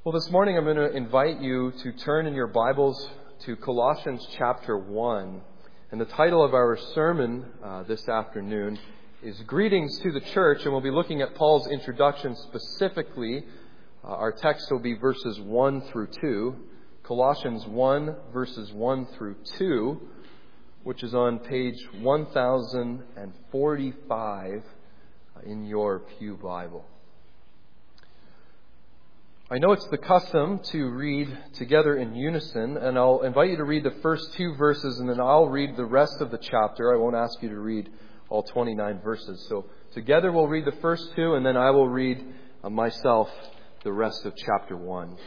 Well, this morning I'm going to invite you to turn in your Bibles to Colossians chapter 1. And the title of our sermon this afternoon is Greetings to the Church, and we'll be looking at Paul's introduction specifically. Our text will be verses 1 through 2. Colossians 1, verses 1 through 2, which is on page 1045 in your Pew Bible. I know it's the custom to read together in unison, and I'll invite you to read the first 2 verses, and then I'll read the rest of the chapter. I won't ask you to read all 29 verses. So together we'll read the first 2, and then I will read myself the rest of chapter 1.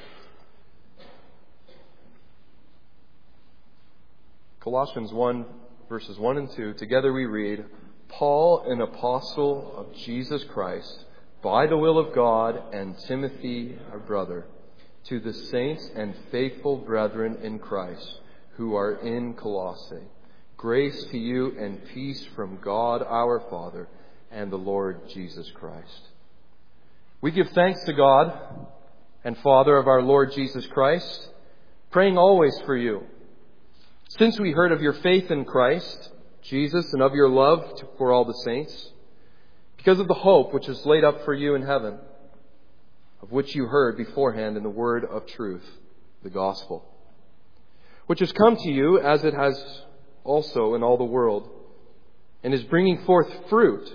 Colossians 1, verses 1 and 2. Together we read, Paul, an apostle of Jesus Christ, by the will of God, and Timothy, our brother, to the saints and faithful brethren in Christ who are in Colossae. Grace to you and peace from God our Father and the Lord Jesus Christ. We give thanks to God and Father of our Lord Jesus Christ, praying always for you. Since we heard of your faith in Christ Jesus and of your love for all the saints, because of the hope which is laid up for you in heaven, of which you heard beforehand in the word of truth, the gospel, which has come to you as it has also in all the world, and is bringing forth fruit,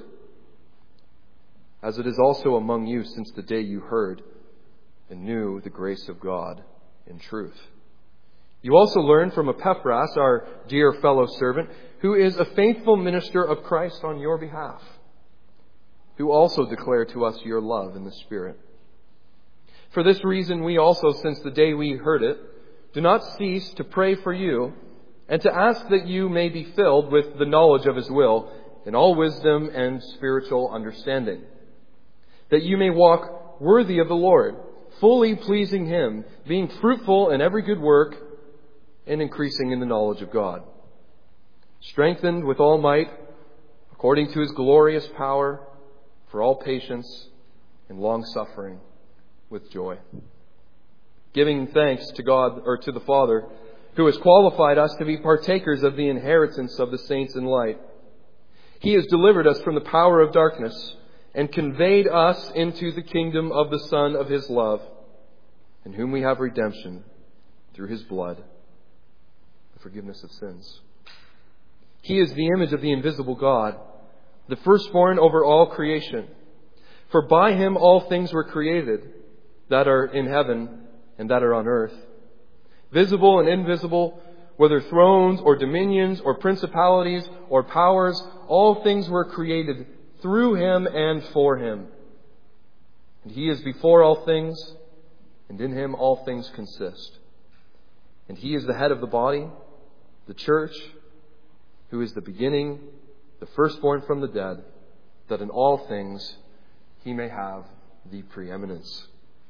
as it is also among you since the day you heard and knew the grace of God in truth. You also learned from Epaphras, our dear fellow servant, who is a faithful minister of Christ on your behalf, who also declared to us your love in the Spirit. For this reason, we also, since the day we heard it, do not cease to pray for you and to ask that you may be filled with the knowledge of His will in all wisdom and spiritual understanding, that you may walk worthy of the Lord, fully pleasing Him, being fruitful in every good work and increasing in the knowledge of God, strengthened with all might according to His glorious power, for all patience and long-suffering with joy, giving thanks to God, or to the Father, who has qualified us to be partakers of the inheritance of the saints in light. He has delivered us from the power of darkness and conveyed us into the kingdom of the Son of His love, in whom we have redemption through His blood, the forgiveness of sins. He is the image of the invisible God, the firstborn over all creation. For by Him all things were created, that are in heaven and that are on earth, visible and invisible, whether thrones or dominions or principalities or powers, all things were created through Him and for Him. And He is before all things, and in Him all things consist. And He is the head of the body, the church, who is the beginning, the firstborn from the dead, that in all things He may have the preeminence.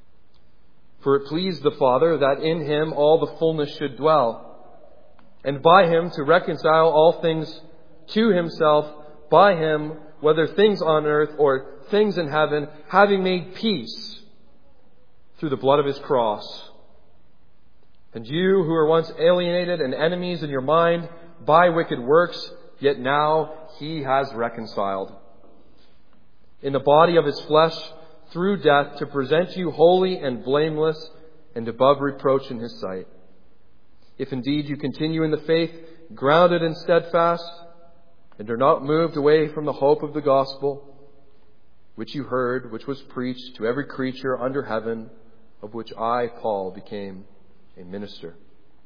For it pleased the Father that in Him all the fullness should dwell, and by Him to reconcile all things to Himself, by Him, whether things on earth or things in heaven, having made peace through the blood of His cross. And you who were once alienated and enemies in your mind by wicked works, yet now He has reconciled in the body of His flesh through death, to present you holy and blameless and above reproach in His sight. If indeed you continue in the faith, grounded and steadfast, and are not moved away from the hope of the gospel, which you heard, which was preached to every creature under heaven, of which I, Paul, became a minister.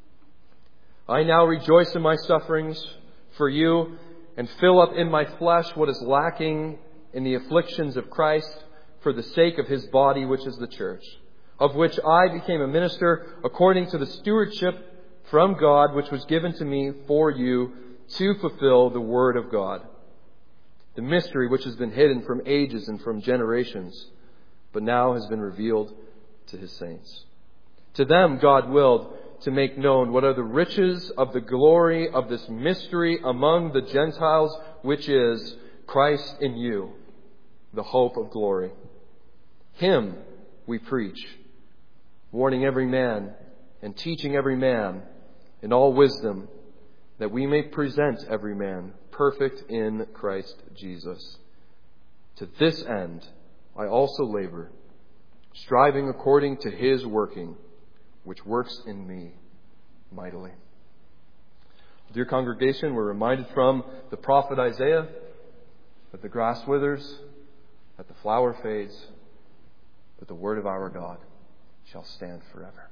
I now rejoice in my sufferings for you, and fill up in my flesh what is lacking in the afflictions of Christ for the sake of His body, which is the church, of which I became a minister according to the stewardship from God, which was given to me for you to fulfill the word of God, the mystery which has been hidden from ages and from generations, but now has been revealed to His saints. To them God willed to make known what are the riches of the glory of this mystery among the Gentiles, which is Christ in you, the hope of glory. Him we preach, warning every man and teaching every man in all wisdom, that we may present every man perfect in Christ Jesus. To this end I also labor, striving according to His working, which works in me mightily. Dear congregation, we're reminded from the prophet Isaiah that the grass withers, that the flower fades, but the word of our God shall stand forever.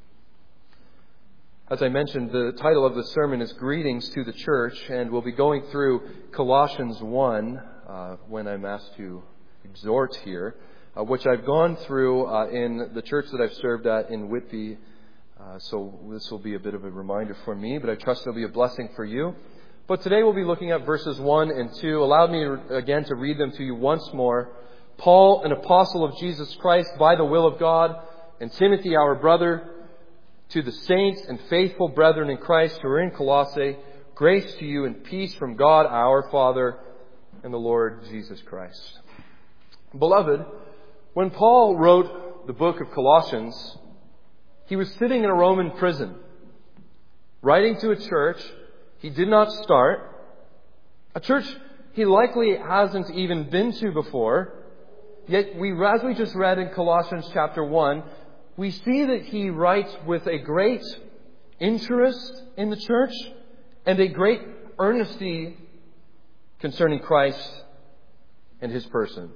As I mentioned, the title of the sermon is Greetings to the Church, and we'll be going through Colossians 1 when I'm asked to exhort here, which I've gone through in the church that I've served at in Whitby. So this will be a bit of a reminder for me, but I trust it'll be a blessing for you. But today we'll be looking at verses 1 and 2. Allow me again to read them to you once more. Paul, an apostle of Jesus Christ by the will of God, and Timothy, our brother, to the saints and faithful brethren in Christ who are in Colossae, grace to you and peace from God our Father and the Lord Jesus Christ. Beloved, when Paul wrote the book of Colossians, he was sitting in a Roman prison, writing to a church he did not start, a church he likely hasn't even been to before. Yet as we just read in Colossians chapter 1, we see that he writes with a great interest in the church and a great earnesty concerning Christ and His person.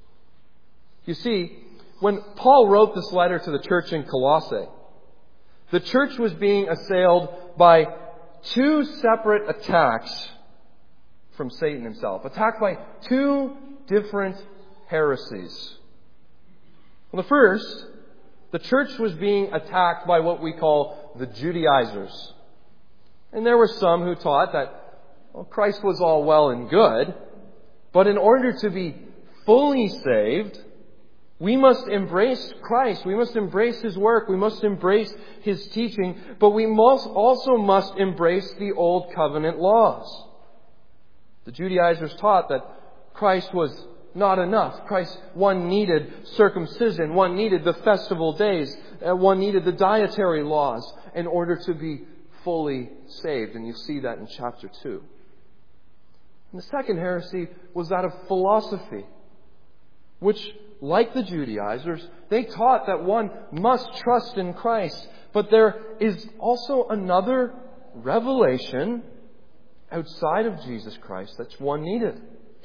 You see, when Paul wrote this letter to the church in Colossae, the church was being assailed by two separate attacks from Satan himself. Attacked by two different heresies. Well, the first, the church was being attacked by what we call the Judaizers. And there were some who taught that Christ was all well and good, but in order to be fully saved, we must embrace Christ. We must embrace His work. We must embrace His teaching. But we also must embrace the Old Covenant laws. The Judaizers taught that Christ was not enough. One needed circumcision. One needed the festival days. One needed the dietary laws in order to be fully saved. And you see that in chapter 2. And the second heresy was that of philosophy, which, like the Judaizers, they taught that one must trust in Christ. But there is also another revelation outside of Jesus Christ that one needed.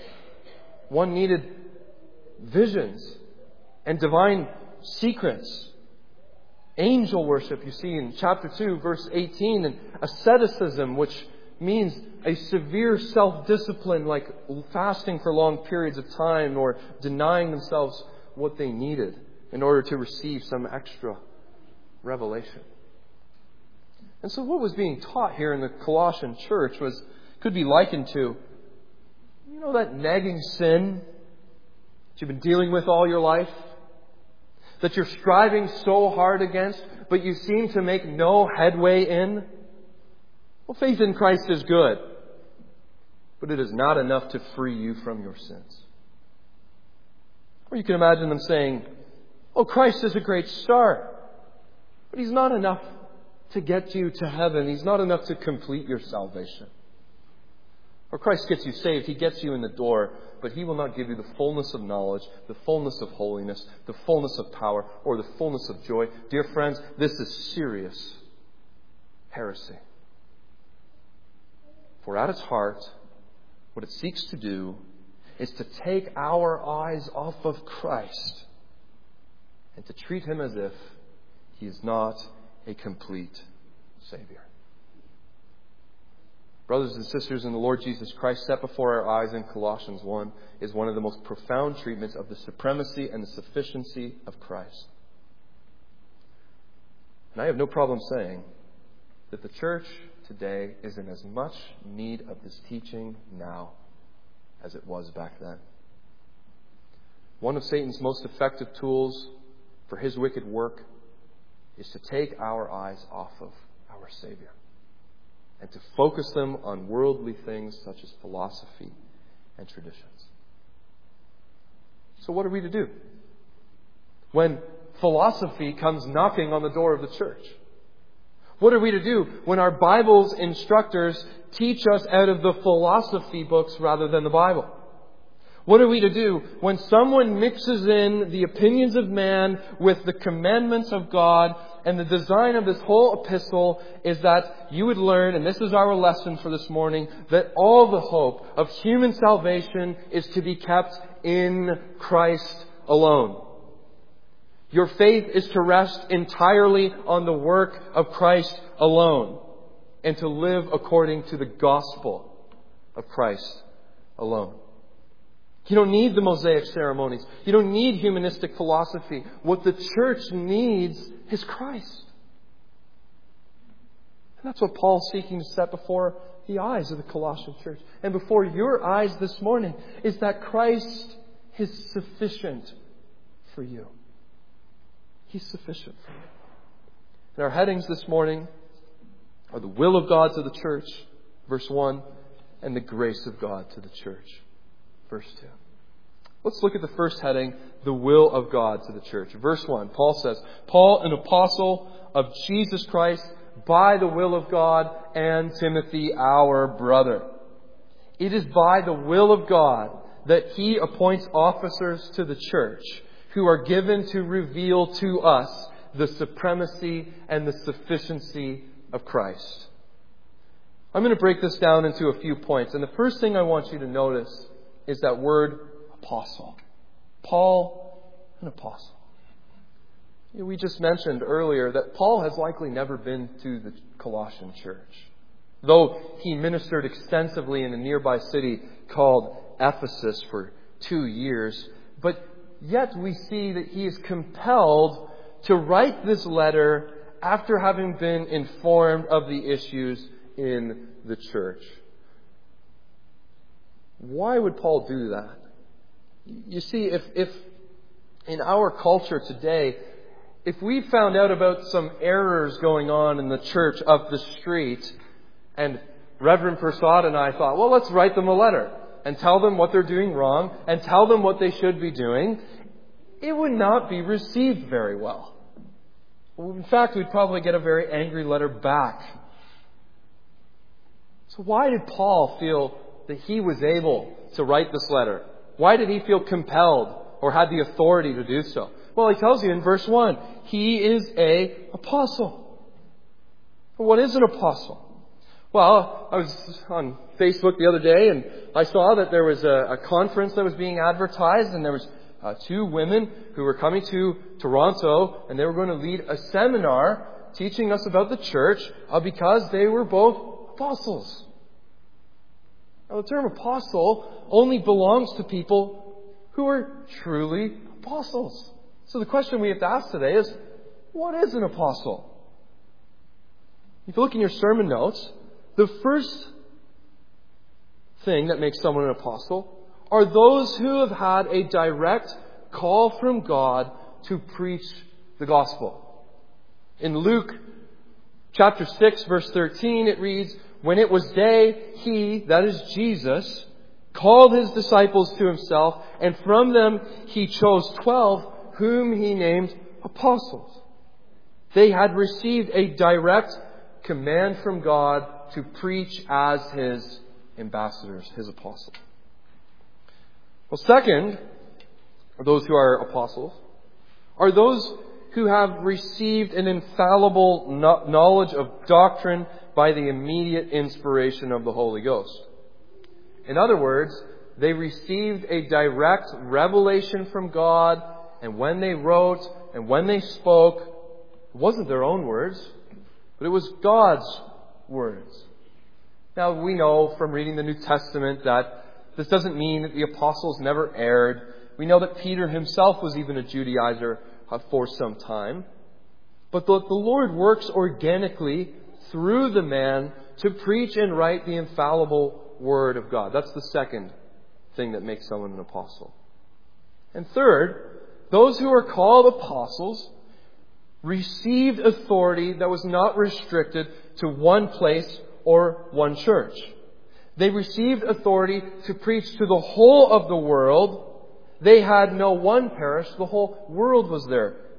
One needed visions and divine secrets. Angel worship, you see in chapter 2, verse 18, and asceticism, which means a severe self-discipline like fasting for long periods of time or denying themselves what they needed in order to receive some extra revelation. And so what was being taught here in the Colossian church could be likened to, you know, that nagging sin that you've been dealing with all your life, that you're striving so hard against, but you seem to make no headway in. Well, faith in Christ is good, but it is not enough to free you from your sins. Or you can imagine them saying, oh, Christ is a great start, but He's not enough to get you to heaven. He's not enough to complete your salvation. Or Christ gets you saved. He gets you in the door, but He will not give you the fullness of knowledge, the fullness of holiness, the fullness of power, or the fullness of joy. Dear friends, this is serious heresy. For at its heart, what it seeks to do is to take our eyes off of Christ and to treat Him as if He is not a complete Savior. Brothers and sisters in the Lord Jesus Christ, set before our eyes in Colossians 1 is one of the most profound treatments of the supremacy and the sufficiency of Christ. And I have no problem saying that the church today is in as much need of this teaching now as it was back then. One of Satan's most effective tools for his wicked work is to take our eyes off of our Savior and to focus them on worldly things such as philosophy and traditions. So what are we to do? When philosophy comes knocking on the door of the church? What are we to do when our Bible's instructors teach us out of the philosophy books rather than the Bible? What are we to do when someone mixes in the opinions of man with the commandments of God, and the design of this whole epistle is that you would learn, and this is our lesson for this morning, that all the hope of human salvation is to be kept in Christ alone. Your faith is to rest entirely on the work of Christ alone, and to live according to the gospel of Christ alone. You don't need the Mosaic ceremonies. You don't need humanistic philosophy. What the church needs is Christ. And that's what Paul's seeking to set before the eyes of the Colossian church. And before your eyes this morning is that Christ is sufficient for you. He's sufficient for you. And our headings this morning are the will of God to the church, verse 1, and the grace of God to the church, verse 2. Let's look at the first heading, the will of God to the church. Verse 1, Paul says, Paul, an apostle of Jesus Christ, by the will of God, and Timothy, our brother. It is by the will of God that He appoints officers to the church who are given to reveal to us the supremacy and the sufficiency of Christ. I'm going to break this down into a few points. And the first thing I want you to notice is that word apostle. Paul, an apostle. We just mentioned earlier that Paul has likely never been to the Colossian church, though he ministered extensively in a nearby city called Ephesus for 2 years. But yet we see that he is compelled to write this letter after having been informed of the issues in the church. Why would Paul do that? You see, if in our culture today, if we found out about some errors going on in the church up the street, and Reverend Prasad and I thought, well, let's write them a letter and tell them what they're doing wrong and tell them what they should be doing, it would not be received very well. In fact, we'd probably get a very angry letter back. So why did Paul feel that he was able to write this letter? Why did he feel compelled or had the authority to do so? Well, he tells you in verse 1, he is an apostle. What is an apostle? Well, I was on Facebook the other day and I saw that there was a conference that was being advertised, and there was 2 women who were coming to Toronto, and they were going to lead a seminar teaching us about the church because they were both apostles. Now, the term apostle only belongs to people who are truly apostles. So the question we have to ask today is, what is an apostle? If you look in your sermon notes, the first thing that makes someone an apostle are those who have had a direct call from God to preach the gospel. In Luke chapter 6, verse 13, it reads, when it was day, he, that is Jesus, called his disciples to himself, and from them he chose 12, whom he named apostles. They had received a direct command from God to preach as his ambassadors, his apostles. Well, second, those who are apostles are those who have received an infallible knowledge of doctrine by the immediate inspiration of the Holy Ghost. In other words, they received a direct revelation from God, and when they wrote and when they spoke, it wasn't their own words, but it was God's words. Now, we know from reading the New Testament that this doesn't mean that the apostles never erred. We know that Peter himself was even a Judaizer for some time. But the Lord works organically through the man to preach and write the infallible Word of God. That's the second thing that makes someone an apostle. And third, those who are called apostles received authority that was not restricted to one place or one church. They received authority to preach to the whole of the world. They had no one parish. The whole world was their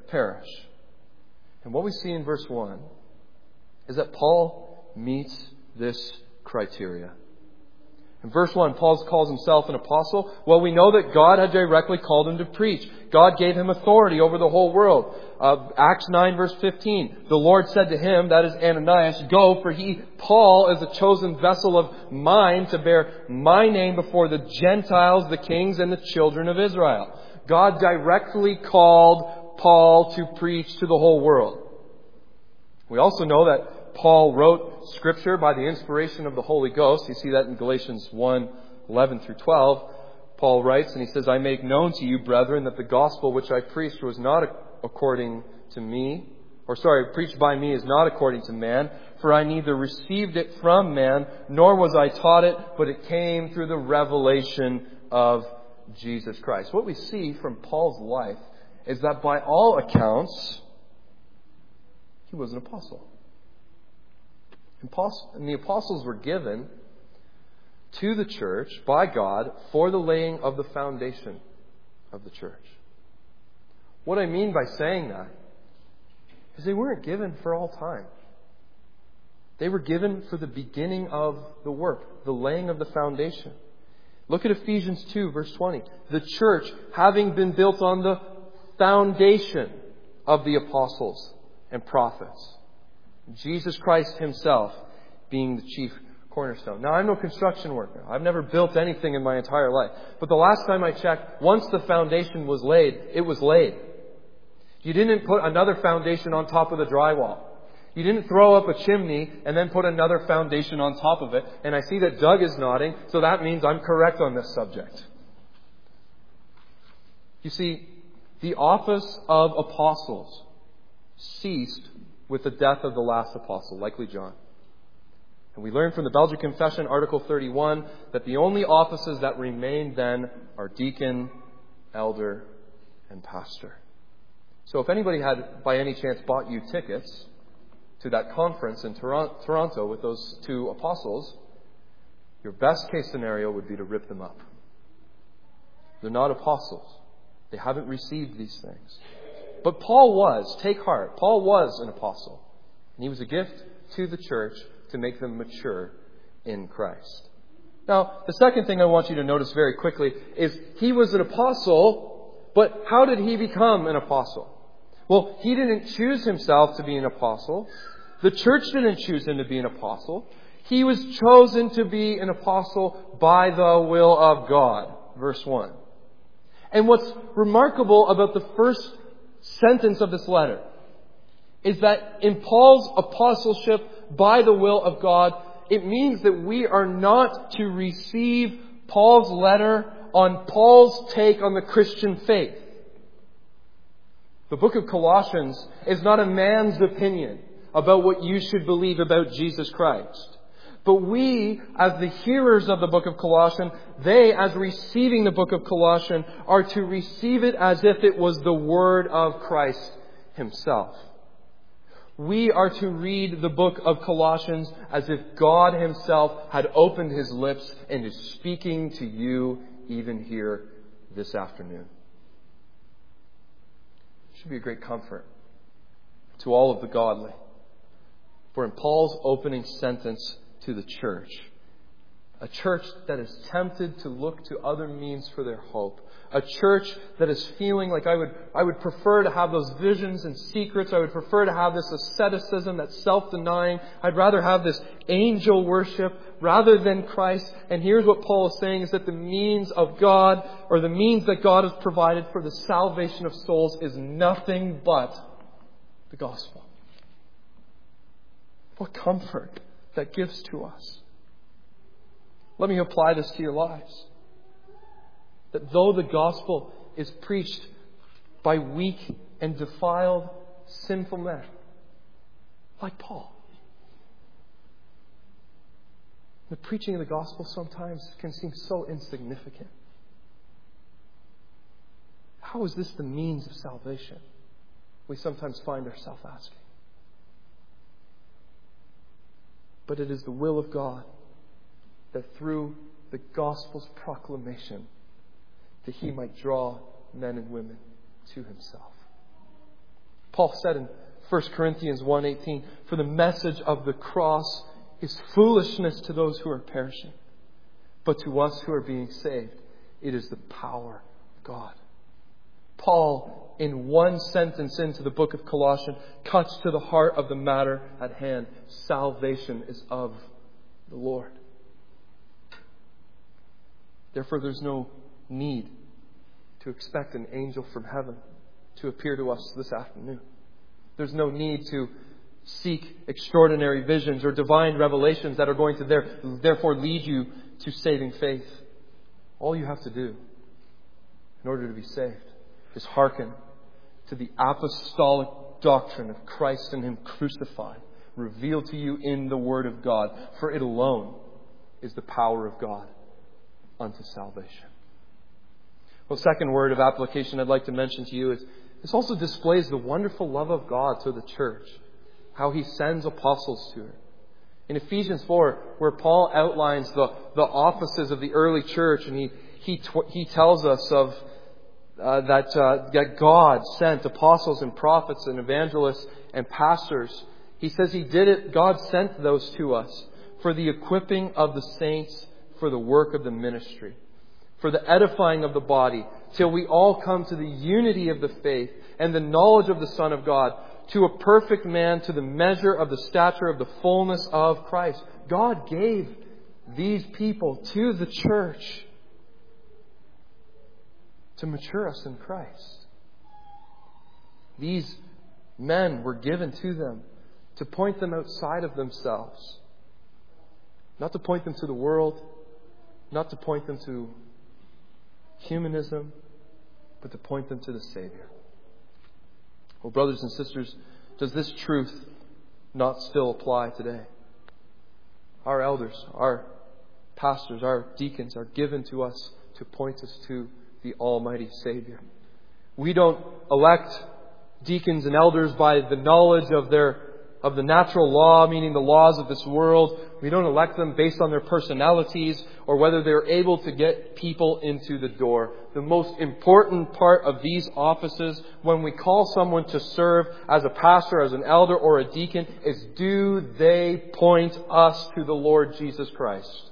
perish. And what we see in verse 1 is that Paul meets this criteria. In verse 1, Paul calls himself an apostle. Well, we know that God had directly called him to preach. God gave him authority over the whole world. Acts 9 verse 15. The Lord said to him, that is Ananias, go, for Paul, is a chosen vessel of mine to bear my name before the Gentiles, the kings, and the children of Israel. God directly called Paul to preach to the whole world. We also know that Paul wrote Scripture by the inspiration of the Holy Ghost. You see that in Galatians 1:11 through 12. Paul writes, and he says, I make known to you, brethren, that the gospel which I preached was not according to me, preached by me is not according to man, for I neither received it from man, nor was I taught it, but it came through the revelation of Jesus Christ. What we see from Paul's life is that by all accounts, he was an apostle. And the apostles were given to the church by God for the laying of the foundation of the church. What I mean by saying that is they weren't given for all time. They were given for the beginning of the work, the laying of the foundation. Look at Ephesians 2, verse 20. The church, having been built on the foundation of the apostles and prophets, Jesus Christ himself being the chief cornerstone. Now, I'm no construction worker. I've never built anything in my entire life. But the last time I checked, once the foundation was laid, it was laid. You didn't put another foundation on top of the drywall. You didn't throw up a chimney and then put another foundation on top of it. And I see that Doug is nodding, so that means I'm correct on this subject. You see, the office of apostles ceased with the death of the last apostle, likely John. And we learn from the Belgian Confession, Article 31, that the only offices that remain then are deacon, elder, and pastor. So if anybody had, by any chance, bought you tickets to that conference in Toronto with those two apostles, your best case scenario would be to rip them up. They're not apostles. They haven't received these things. But Paul was, take heart, Paul was an apostle. And he was a gift to the church to make them mature in Christ. Now, the second thing I want you to notice very quickly is he was an apostle, but how did he become an apostle? Well, he didn't choose himself to be an apostle. The church didn't choose him to be an apostle. He was chosen to be an apostle by the will of God. Verse 1. And what's remarkable about the first sentence of this letter is that in Paul's apostleship by the will of God, it means that we are not to receive Paul's letter on Paul's take on the Christian faith. The book of Colossians is not a man's opinion about what you should believe about Jesus Christ. But we, as the hearers of the book of Colossians, they, as receiving the book of Colossians, are to receive it as if it was the word of Christ himself. We are to read the book of Colossians as if God himself had opened his lips and is speaking to you even here this afternoon. It should be a great comfort to all of the godly. For in Paul's opening sentence to the church, a church that is tempted to look to other means for their hope, a church that is feeling like I would prefer to have those visions and secrets. I would prefer to have this asceticism, that self-denying. I'd rather have this angel worship rather than Christ. And here's what Paul is saying, is that the means of God, or the means that God has provided for the salvation of souls, is nothing but the gospel. What comfort that gives to us. Let me apply this to your lives. That though the gospel is preached by weak and defiled, sinful men, like Paul, the preaching of the gospel sometimes can seem so insignificant. How is this the means of salvation? We sometimes find ourselves asking. But it is the will of God that through the gospel's proclamation, that he might draw men and women to himself. Paul said in 1 Corinthians 1:18, "For the message of the cross is foolishness to those who are perishing. But to us who are being saved, it is the power of God." Paul, in one sentence into the book of Colossians, cuts to the heart of the matter at hand. Salvation is of the Lord. Therefore, there's no need to expect an angel from heaven to appear to us this afternoon. There's no need to seek extraordinary visions or divine revelations that are going to therefore lead you to saving faith. All you have to do in order to be saved is hearken to the apostolic doctrine of Christ and Him crucified, revealed to you in the Word of God. For it alone is the power of God unto salvation. Well, the second word of application I'd like to mention to you is this also displays the wonderful love of God to the church, how He sends apostles to her. In Ephesians 4, where Paul outlines the offices of the early church, and he tells us of that God sent apostles and prophets and evangelists and pastors. He says He did it, God sent those to us for the equipping of the saints for the work of the ministry, for the edifying of the body, till we all come to the unity of the faith and the knowledge of the Son of God, to a perfect man, to the measure of the stature of the fullness of Christ. God gave these people to the church to mature us in Christ. These men were given to them to point them outside of themselves, not to point them to the world, not to point them to humanism, but to point them to the Savior. Well, brothers and sisters, does this truth not still apply today? Our elders, our pastors, our deacons are given to us to point us to the Almighty Savior. We don't elect deacons and elders by the knowledge of the natural law, meaning the laws of this world. We don't elect them based on their personalities or whether they're able to get people into the door. The most important part of these offices, when we call someone to serve as a pastor, as an elder, or a deacon, is do they point us to the Lord Jesus Christ?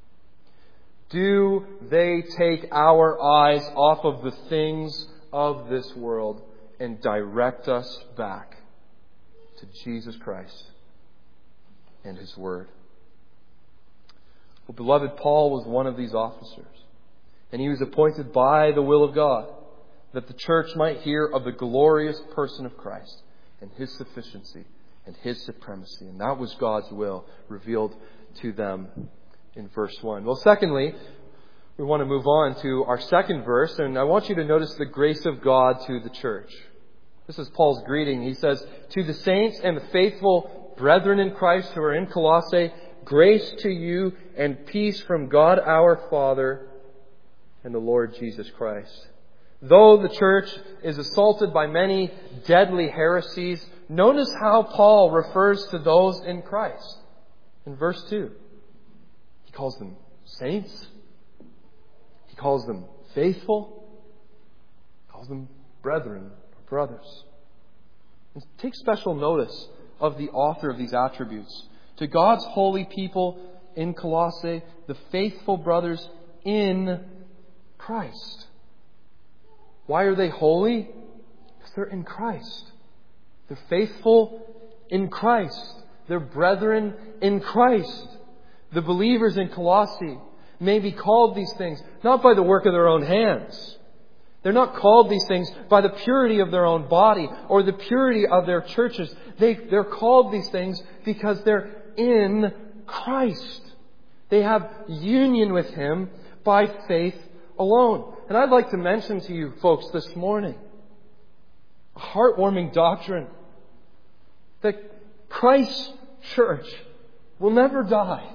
Do they take our eyes off of the things of this world and direct us back to Jesus Christ and His Word? Well, beloved, Paul was one of these officers. And he was appointed by the will of God that the church might hear of the glorious person of Christ and His sufficiency and His supremacy. And that was God's will revealed to them in verse 1. Well, secondly, we want to move on to our second verse. And I want you to notice the grace of God to the church. This is Paul's greeting. He says, "To the saints and the faithful brethren in Christ who are in Colossae, grace to you and peace from God our Father and the Lord Jesus Christ." Though the church is assaulted by many deadly heresies, notice how Paul refers to those in Christ. In verse 2, he calls them saints. He calls them faithful. He calls them brethren or brothers. And take special notice of the author of these attributes. To God's holy people in Colossae, the faithful brothers in Christ. Why are they holy? Because they're in Christ. They're faithful in Christ. They're brethren in Christ. The believers in Colossae may be called these things not by the work of their own hands. They're not called these things by the purity of their own body or the purity of their churches. They're called these things because they're in Christ. They have union with Him by faith alone. And I'd like to mention to you folks this morning a heartwarming doctrine that Christ's church will never die.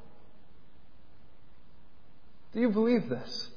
Do you believe this?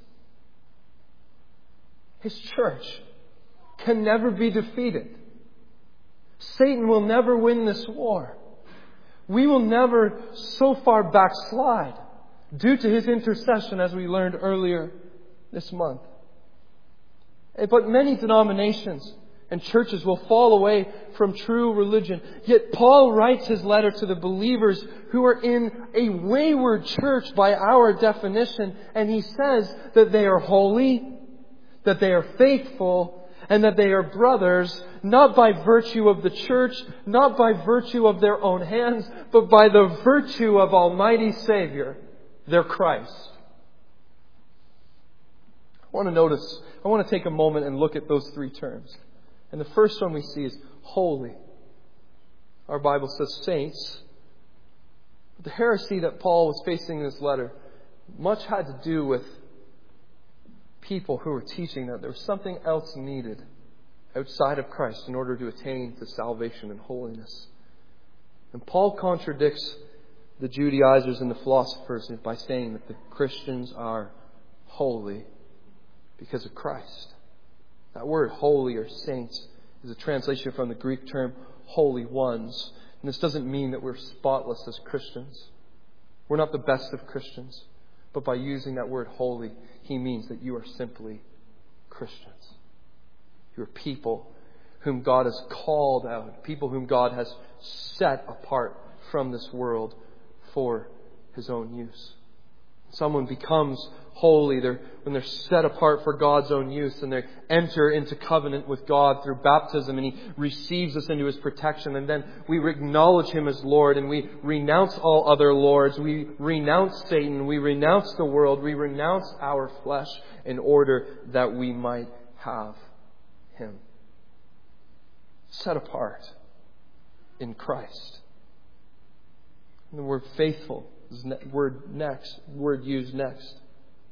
His church can never be defeated. Satan will never win this war. We will never so far backslide due to His intercession, as we learned earlier this month. But many denominations And churches will fall away from true religion. Yet Paul writes his letter to the believers who are in a wayward church by our definition. And he says that they are holy, that they are faithful, and that they are brothers, not by virtue of the church, not by virtue of their own hands, but by the virtue of Almighty Savior, their Christ. I want to take a moment and look at those three terms. And the first one we see is holy. Our Bible says saints. But the heresy that Paul was facing in this letter much had to do with people who were teaching that there was something else needed outside of Christ in order to attain to salvation and holiness. And Paul contradicts the Judaizers and the philosophers by saying that the Christians are holy because of Christ. That word holy or saints is a translation from the Greek term holy ones. And this doesn't mean that we're spotless as Christians. We're not the best of Christians. But by using that word holy, he means that you are simply Christians. You are people whom God has called out. People whom God has set apart from this world for His own use. Someone becomes holy when they're set apart for God's own use, and they enter into covenant with God through baptism, and He receives us into His protection, and then we acknowledge Him as Lord, and we renounce all other lords. We renounce Satan. We renounce the world. We renounce our flesh in order that we might have Him. Set apart in Christ. And the word faithful is the word used next.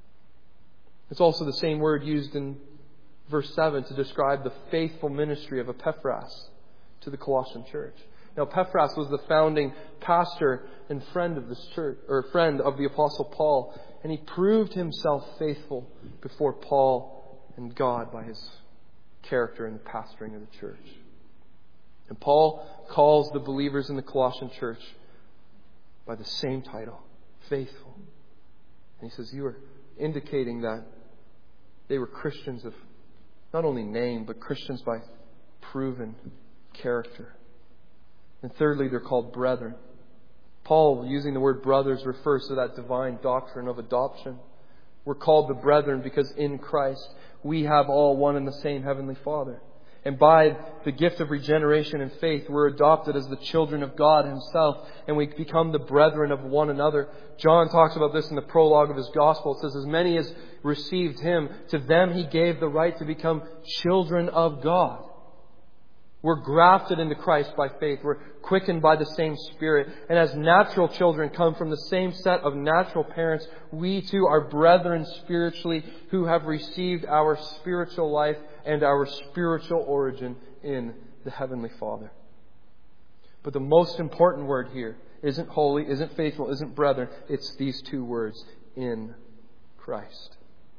It's also the same word used in verse 7 to describe the faithful ministry of Epaphras to the Colossian church. Now, Epaphras was the founding pastor and friend of this church, or friend of the Apostle Paul, and he proved himself faithful before Paul and God by his character in the pastoring of the church. And Paul calls the believers in the Colossian church by the same title, faithful. And he says, you are indicating that they were Christians of not only name, but Christians by proven character. And thirdly, they're called brethren. Paul, using the word brothers, refers to that divine doctrine of adoption. We're called the brethren because in Christ we have all one and the same Heavenly Father. And by the gift of regeneration and faith, we're adopted as the children of God Himself, and we become the brethren of one another. John talks about this in the prologue of his gospel. It says, as many as received Him, to them He gave the right to become children of God. We're grafted into Christ by faith. We're quickened by the same Spirit. And as natural children come from the same set of natural parents, we too are brethren spiritually who have received our spiritual life and our spiritual origin in the Heavenly Father. But the most important word here isn't holy, isn't faithful, isn't brethren. It's these two words, in Christ.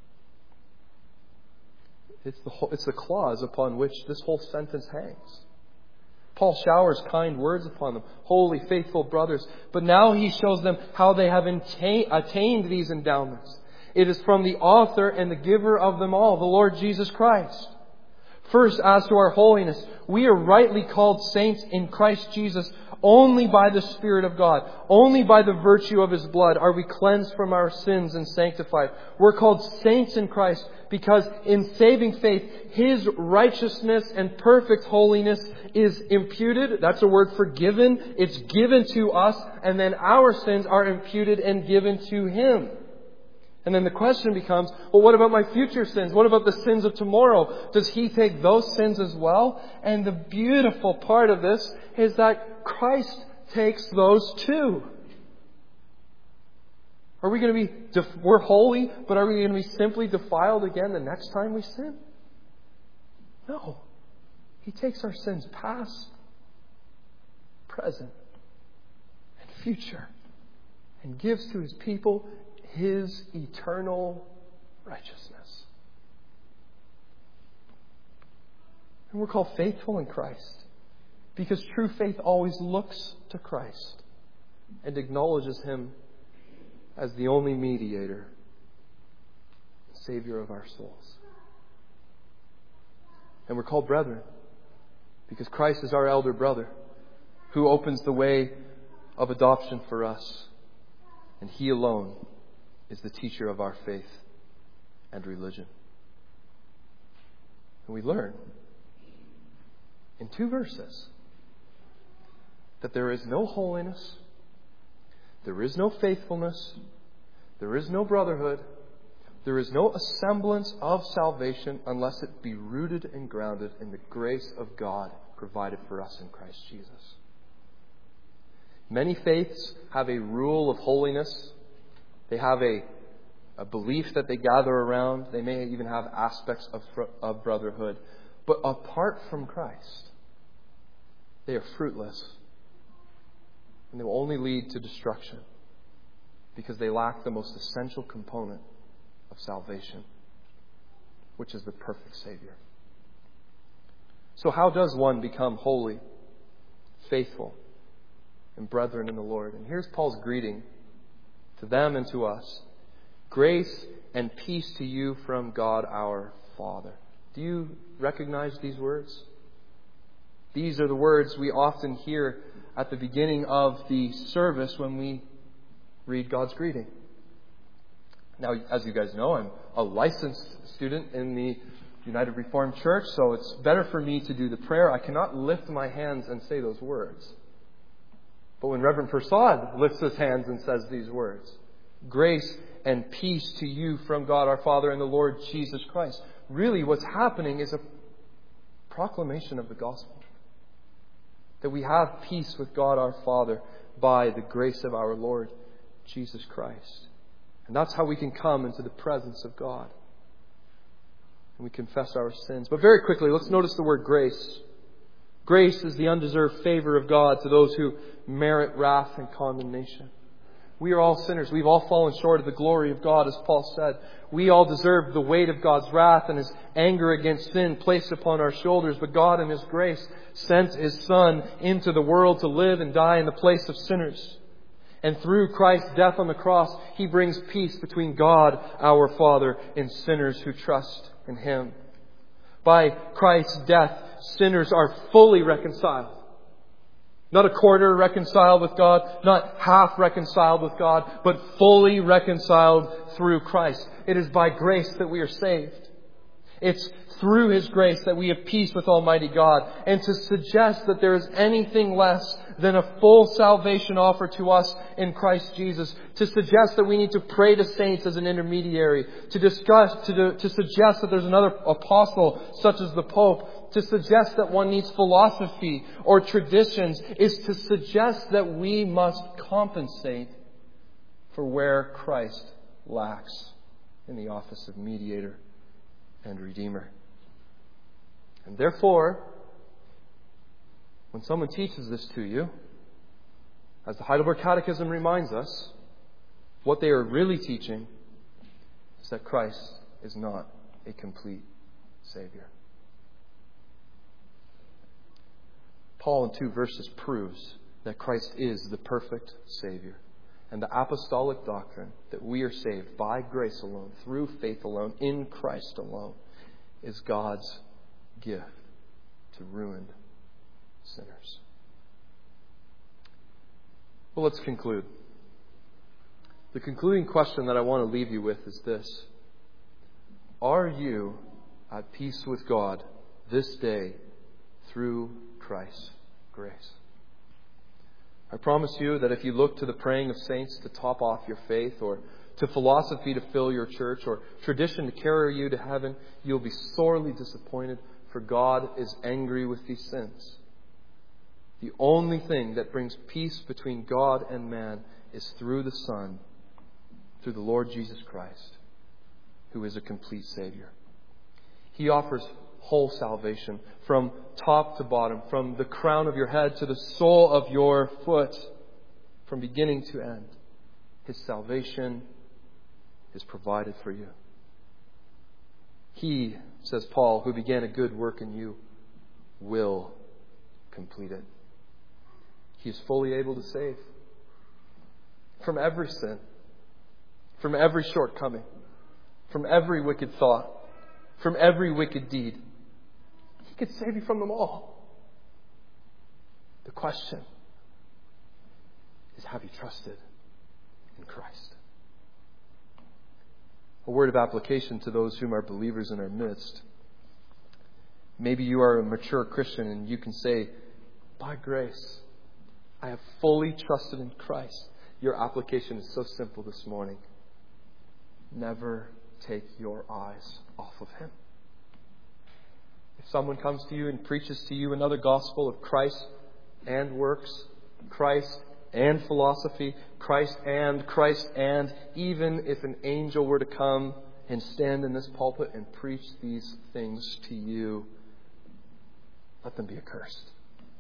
It's the clause upon which this whole sentence hangs. Paul showers kind words upon them, holy, faithful brothers. But now he shows them how they have attained these endowments. It is from the author and the giver of them all, the Lord Jesus Christ. First, as to our holiness, we are rightly called saints in Christ Jesus. Only by the Spirit of God, only by the virtue of His blood are we cleansed from our sins and sanctified. We're called saints in Christ because in saving faith, His righteousness and perfect holiness is imputed. That's a word for given. It's given to us, and then our sins are imputed and given to Him. And then the question becomes, well, what about my future sins? What about the sins of tomorrow? Does He take those sins as well? And the beautiful part of this is that Christ takes those too. Are we going to be, we're holy, but are we going to be simply defiled again the next time we sin? No. He takes our sins past, present, and future, and gives to His people His eternal righteousness. And we're called faithful in Christ because true faith always looks to Christ and acknowledges Him as the only mediator, Savior of our souls. And we're called brethren Because Christ is our elder brother who opens the way of adoption for us. And He alone is the teacher of our faith and religion. And we learn in 2 verses that there is no holiness, there is no faithfulness, there is no brotherhood, there is no semblance of salvation unless it be rooted and grounded in the grace of God provided for us in Christ Jesus. Many faiths have a rule of holiness. They have a belief that they gather around. They may even have aspects of brotherhood. But apart from Christ, they are fruitless. And they will only lead to destruction because they lack the most essential component of salvation, which is the perfect Savior. So how does one become holy, faithful, and brethren in the Lord? And here's Paul's greeting to them and to us. Grace and peace to you from God our Father. Do you recognize these words? These are the words we often hear at the beginning of the service when we read God's greeting. Now, as you guys know, I'm a licensed student in the United Reformed Church, so it's better for me to do the prayer. I cannot lift my hands and say those words. But when Reverend Prasad lifts his hands and says these words, grace and peace to you from God our Father and the Lord Jesus Christ. Really, what's happening is a proclamation of the gospel. That we have peace with God our Father by the grace of our Lord Jesus Christ. And that's how we can come into the presence of God. And we confess our sins. But very quickly, let's notice the word grace. Grace is the undeserved favor of God to those who merit wrath and condemnation. We are all sinners. We've all fallen short of the glory of God, as Paul said. We all deserve the weight of God's wrath and His anger against sin placed upon our shoulders. But God in His grace sent His Son into the world to live and die in the place of sinners. And through Christ's death on the cross, He brings peace between God, our Father, and sinners who trust in Him. By Christ's death, sinners are fully reconciled. Not a quarter reconciled with God, not half reconciled with God, but fully reconciled through Christ. It is by grace that we are saved. It's through His grace that we have peace with Almighty God. And to suggest that there is anything less than a full salvation offered to us in Christ Jesus, to suggest that we need to pray to saints as an intermediary, to suggest that there's another apostle such as the Pope, to suggest that one needs philosophy or traditions, is to suggest that we must compensate for where Christ lacks in the office of mediator and Redeemer. And therefore, when someone teaches this to you, as the Heidelberg Catechism reminds us, what they are really teaching is that Christ is not a complete Savior. Paul in 2 verses proves that Christ is the perfect Savior. And the apostolic doctrine that we are saved by grace alone, through faith alone, in Christ alone, is God's gift to ruined sinners. Well, let's conclude. The concluding question that I want to leave you with is this. Are you at peace with God this day through Christ's grace? I promise you that if you look to the praying of saints to top off your faith, or to philosophy to fill your church, or tradition to carry you to heaven, you'll be sorely disappointed, for God is angry with these sins. The only thing that brings peace between God and man is through the Son, through the Lord Jesus Christ, who is a complete Savior. He offers whole salvation from top to bottom, from the crown of your head to the sole of your foot, from beginning to end. His salvation is provided for you. He, says Paul, who began a good work in you, will complete it. He is fully able to save from every sin, from every shortcoming, from every wicked thought, from every wicked deed. He could save you from them all. The question is, have you trusted in Christ? A word of application to those whom are believers in our midst. Maybe you are a mature Christian and you can say, by grace, I have fully trusted in Christ. Your application is so simple this morning. Never take your eyes off of Him. If someone comes to you and preaches to you another gospel of Christ and works, Christ and philosophy, Christ and, even if an angel were to come and stand in this pulpit and preach these things to you, let them be accursed.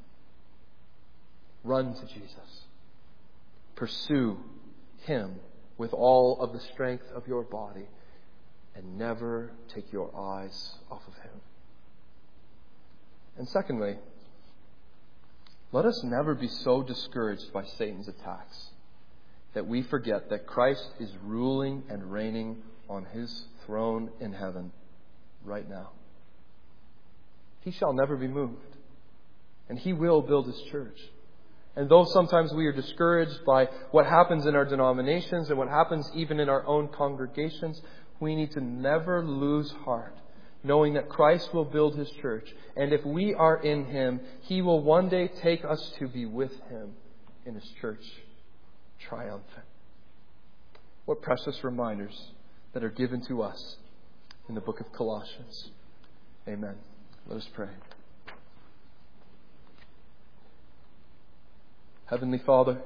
Run to Jesus. Pursue Him with all of the strength of your body, and never take your eyes off of Him. And secondly, let us never be so discouraged by Satan's attacks that we forget that Christ is ruling and reigning on His throne in heaven right now. He shall never be moved, and He will build His church. And though sometimes we are discouraged by what happens in our denominations and what happens even in our own congregations, we need to never lose heart, knowing that Christ will build His church. And if we are in Him, He will one day take us to be with Him in His church, triumphant. What precious reminders that are given to us in the book of Colossians. Amen. Let us pray. Heavenly Father,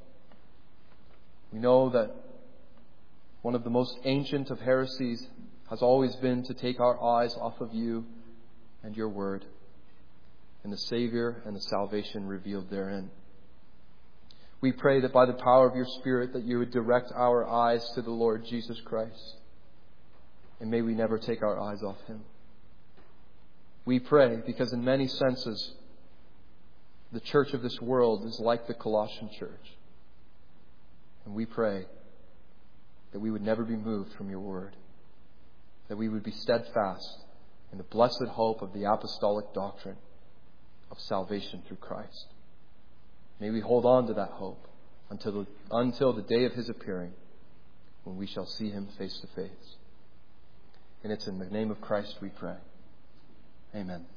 we know that one of the most ancient of heresies has always been to take our eyes off of You and Your Word and the Savior and the salvation revealed therein. We pray that by the power of Your Spirit that You would direct our eyes to the Lord Jesus Christ, and may we never take our eyes off Him. We pray because in many senses the church of this world is like the Colossian church. And we pray that we would never be moved from Your Word, that we would be steadfast in the blessed hope of the apostolic doctrine of salvation through Christ. May we hold on to that hope until the day of His appearing, when we shall see Him face to face. And it's in the name of Christ we pray. Amen.